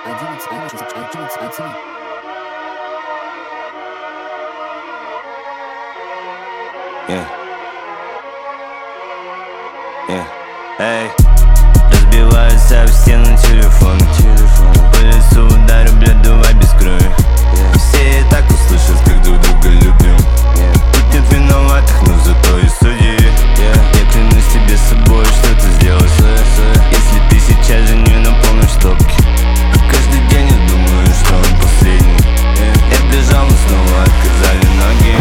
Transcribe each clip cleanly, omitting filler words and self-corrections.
Yeah. Yeah. Эй, разбивается об стену телефон. По лицу ударю, блядь, давай без крови. Все и так услышат, как друг друга любим. Тут нет виноватых, но зато и судьи. Я клянусь тебе собой, что ты сделаешь, если ты сейчас же не на полной штопке. Каждый день я думаю, что он последний. Я бежал, но снова отказали ноги.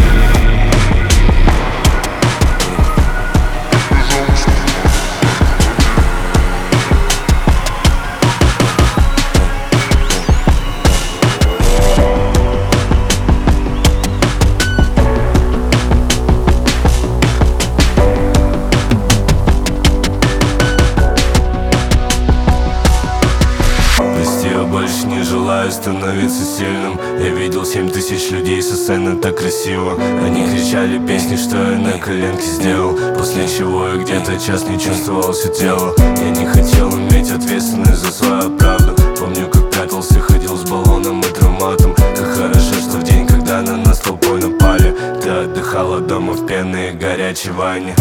Больше не желаю становиться сильным. Я видел 7000 людей со сцены так красиво. Они кричали песни, что я на коленке сделал. После чего я где-то час не чувствовал все тело. Я не хотел иметь ответственность за свою правду. Помню, как прятался, ходил с баллоном и травматом. Как хорошо, что в день, когда на нас толпой напали, ты отдыхала дома в пенной и горячей ванне.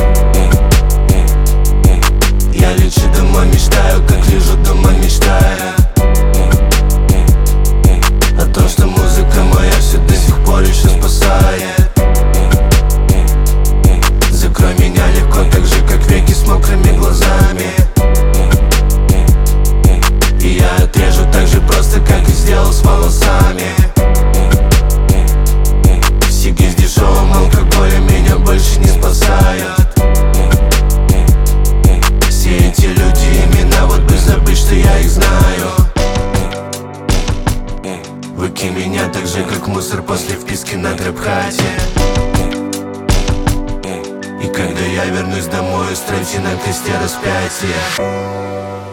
Я лечу дома, мечтаю, как лежу дома, мечтаю о том, что музыка моя все до сих пор еще спасает. Закрой меня легко, так же, как веки с мокрыми глазами. И я отрежу так же просто, как и сделал с волосами. Сиги с дешевым алкоголем меня больше не спасают. Все эти люди, имена, вот бы забыть, что я их знаю. Выкинь меня так же, как мусор после вписки на трэп-хате. И когда я вернусь домой, устройте на кресте распятие.